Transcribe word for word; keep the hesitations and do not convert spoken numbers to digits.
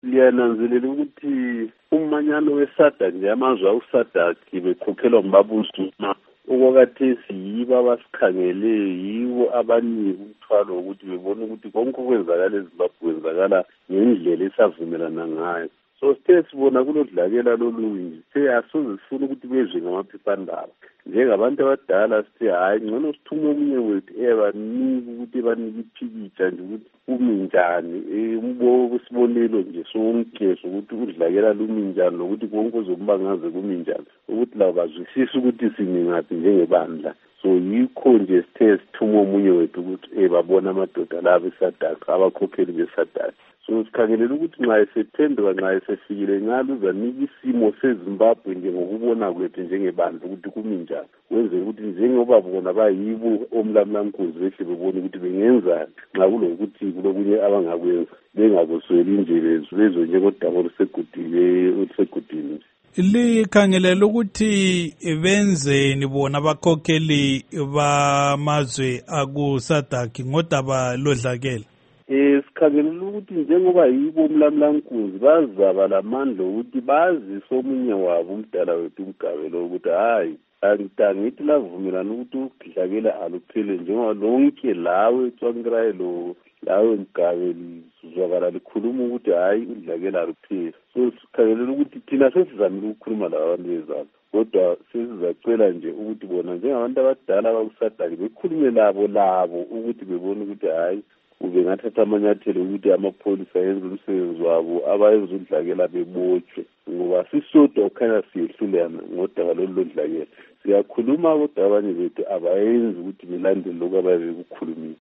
liyananzelela ukuthi umanyano weSADC nje amazwe awuSADC bekhokhelwa ngibabuzuma okwakathesi yibo abasikhangele yibo abanika umthwalo ukuthi bebone ukuthi konke okwenzakala eZimbabwe kwenzakala ngendlela esavumelana ngayo. So sithe sibona kulodlakela lolunye sithe asoze sifuna ukuthi bezwe ngamaphephandaba njengabantu abadala sithe hayi ngcono sithume omunye wethu eyabanika ukuthi banike iphikitsha nje ukuthi umi njani umbo sibonelo nje sonke ukuthi udlakela lumi njani nokuthi konke ozombangaze kumi njani ukuthi labo bazwisise ukuthi siningaphi njengebandla. So yikho nje sithe sithume omunye wethu ukuthi eh babona amadoda labo eSADC abakhokheli beSADC. So sikhangelela ukuthi nxa esephenduka nxa esefikile ngalo uzanika isimo seZimbabwe njengokubona kwethu njengebandla ukuthi kumi njani wenze ukuthi njengoba bona bayibo omlamlankunzi behle bebone ukuthi bengenzani nxa kulokuthi kulokunye abangakwenza bengakusweli indlela bezwe njengodaba olusegudile olusegudini. Likhangelela ukuthi benzeni bona abakhokheli bamazwe akuSADC ngodaba lodlakela? Eh sikhangelela ukuthi njengoba yibo umlamlankunzi bazaba lamandla ukuthi bazi somunye wabo umdala wethu uMgabelo ukuthi hayi angithi lavumelana ukuthi ukudlakela aluphele njengoba lonke lawe Tsvangirai lawe Mgabeli sizwakala likhuluma ukuthi hayi udlakela aluphele. So sikhangelela ukuthi thina sesizamile ukukhuluma labantu bezabo kodwa sesizacela nje ukuthi bona njengabantu abadala abakuSADC bekhulume labo labo ukuthi bebone ukuthi hayi ube ngathatha amanyathelo ukuthi amapholisa yenze umsebenzi wabo abayenza udlakela bebotshwe ngoba sisodwa ukhanya siyehlulana ngodaba lolu lodlakela siyakhuluma kodwa abanye bethu abayenzi ukuthi belandele lokho ababe bekukhulumile.